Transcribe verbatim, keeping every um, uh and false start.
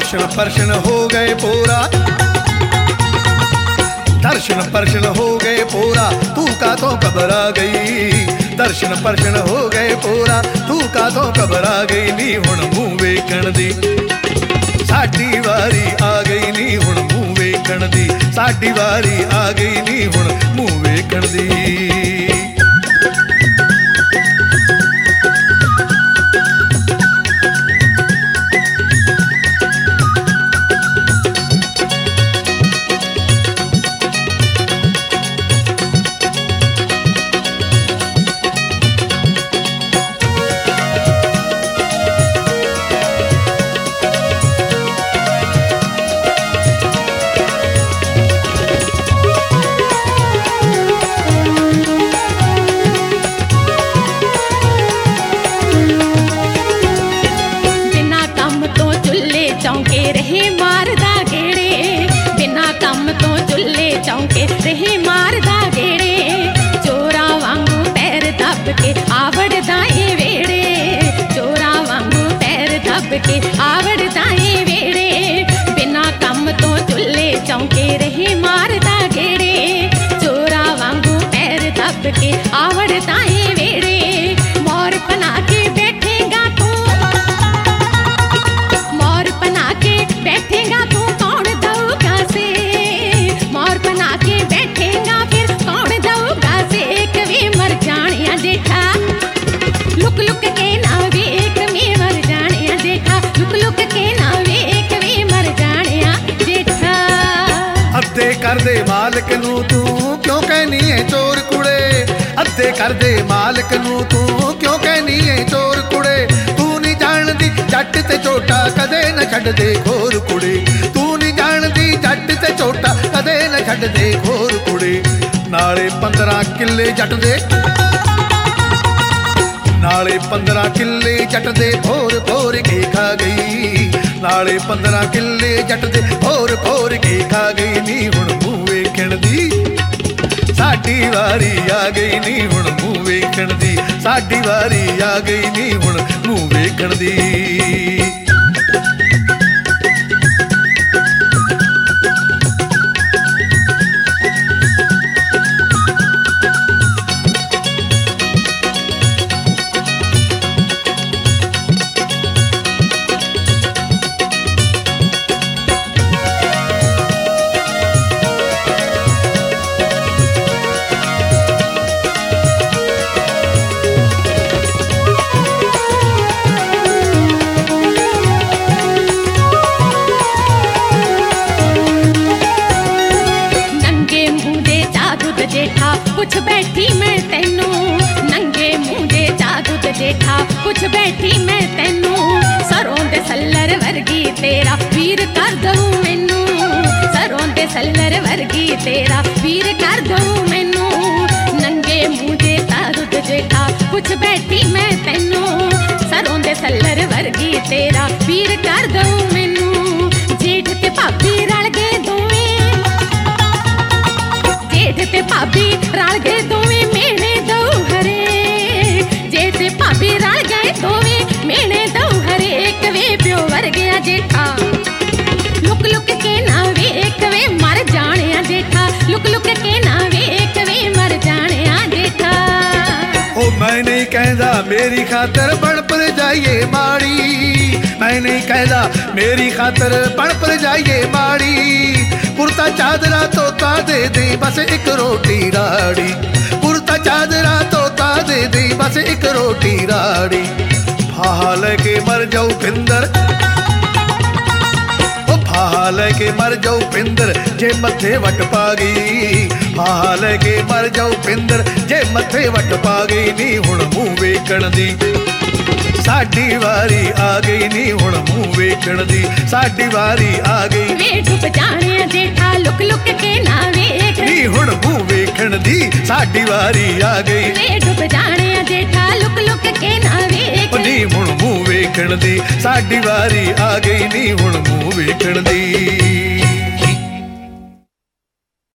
दर्शन Persian हो गए पूरा, दर्शन परशन हो गए पूरा, तू का तो घबरा गई। दर्शन परशन हो गए पूरा, तू का तो घबरा गई नी हुण मूंह वेखण दी। साडी वारी आ गई नी हुण मूंह वेखण दी, साडी वारी आ गई नी हुण मूंह वेखण दी। चौंके रहे मारदा गेड़े, बिना कम तो चुल्ले चौंके रहे मारदा गेड़े। चोरा वांगू पैर दब के आवड़दा ए वेड़े, चोरा वांगू पैर दब के आवड़दा ए वेड़े। बिना कम तो चुल्ले चौंके रहे मारदा गेड़े, चोरा वांगू पैर दब के आवड़दा ए वेड़े। मोर बना के बैठेगा तू, बैठेगा तू कौन दऊगा से, मोर बना के बैठेगा फिर कौन दऊगा से। कभी मर जानिया देखा लुक लुक के ना वेख में मर जानिया देखा, लुक लुक के ना वेख में मर जानिया देखा। अद्धे कर दे मालिक नू तू क्यों कहनी है चोर कुड़े, अद्धे कर दे मालिक नू तू क्यों कहनी है चोर कुड़े। तू नहीं जानदी जट ते छोटा कदे न छड़ दे खोर कुड़े, तू नहीं जानदी जट ते छोटा कदे न छड़ दे खोर कुड़े। नाले पंद्रह किले जट दे, नाले पंद्रह किले जट दे भोर भोर के खा गई। नाले पंद्रह किले जट दे भोर भोर के खा गई नी हुण मूंह वेखण दी। साडी वारी आ गई नी हुण मूंह वेखण दी, साडी वारी आ गई नी हुण मूंह वेखण दी। कुछ बैठी मैं तेनू, नंगे मूंह दे जादू ते देखा कुछ बैठी मैं तेनू। सरों दे सल्लर वर्गी तेरा वीर कर दऊं मैनू, सरों दे सल्लर वर्गी तेरा वीर कर दऊं मैनू। नंगे मूंह दे जादू ते देखा कुछ बैठी मैं तेनू, सरों दे सल्लर वर्गी तेरा वीर कर दऊं मैनू। जेठ ते भाभी रल गए दोवें, जेठ ते भाभी रल गए दोवें मेने दऊ हरे, जेठ ते भाभी रल गए दोवें मेने दऊ हरे। कवे प्यो वर्गिया जेठा लुक लुक के ना वेख वे मर जानिया जेठा, लुक लुक के ना वेख वे मर जानिया जेठा। ओ मैं नहीं कहदा मेरी खातर बन पर जाइए माड़ी, मैं नहीं कहदा मेरी खातर बन पर जाइए माड़ी। कुर्ता चादरा तोता दे दे बस एक रोटी राड़ी, कुर्ता चादरा तोता दे दे बस एक रोटी राड़ी। फाहा लेके मर जाऊ पिंदर, ओ फाहा लेके मर जाऊ पिंदर जे मथे वट पा गई। फाहा लेके मर जाऊ पिंदर जे मथे वट पा गई नी हुण मूंह वेखण दी। साडी वारी आ गई नी हुण मूंह वेखण दी, साडी वारी आ गई। वे डुब जाने जेठा लुक लुक के ना वेख नी हुण मूंह वेखण दी, साडी वारी आ गई। वे डुब जाने जेठा लुक लुक के ना वेख नी हुण मूंह वेखण दी, साडी वारी आ गई नी हुण मूंह वेखण दी।